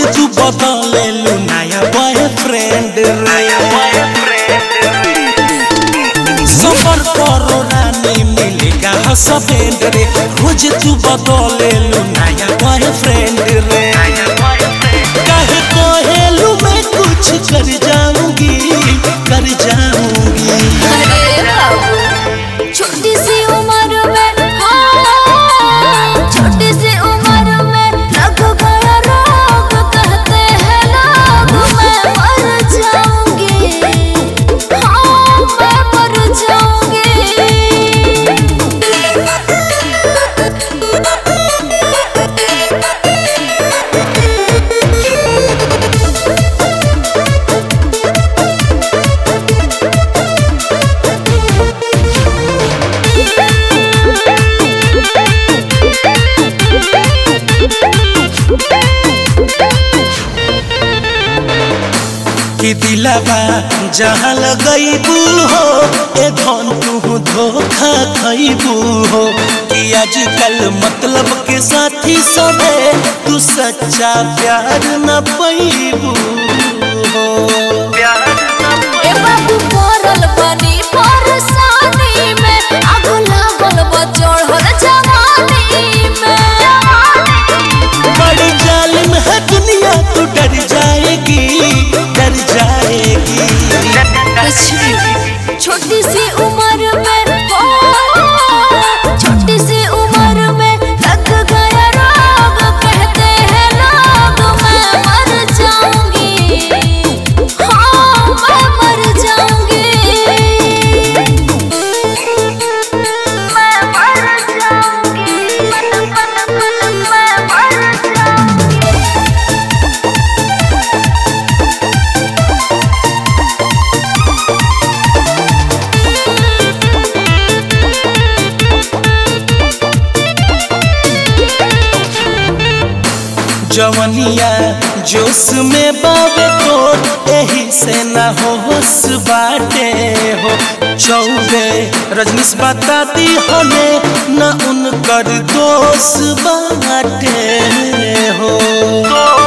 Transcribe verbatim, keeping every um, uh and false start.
तू बदले लू नया बॉयफ्रेंड रे। सफर करो रानी मिलेगा हस्बैंड रे। रोज तू बदले लू नया बॉयफ्रेंड रे। कहे कहेलू मैं कुछ कर जाऊंगी कर जाऊंगी। छोटी सी उम्र में हाँ, छोटी सी उम्र में लग गया रोग, कहते हैं लोग मैं मर जाऊंगी। हाँ मैं मर जाऊंगी। कि दिलवा जहाँ लगैबू हो ए धन तू धोखा खैबू हो। कि आजकल मतलब के साथी सबे तू सच्चा प्यार न पैबू हो। ए बाबू पड़ल बनी परेशानी में, आग लागल बा चढ़ल जवानी में। बड़ी जालिम है दुनिया तू डर जाएगी डर जाएगी। छोटी सी उम्र में हो, छोटी सी उम्र में लग गया रोग, कहते हैं लोग मैं मर जाऊंगी। हाँ मैं मर जाऊंगी। मैं मर जाऊंगी। मैं मर जाऊंगी। जवनिया जोश में बाबे तो यही से न होश बाटे हो। चौबे रजनीश बता दी हमें न उनकर दोष बाटे हो।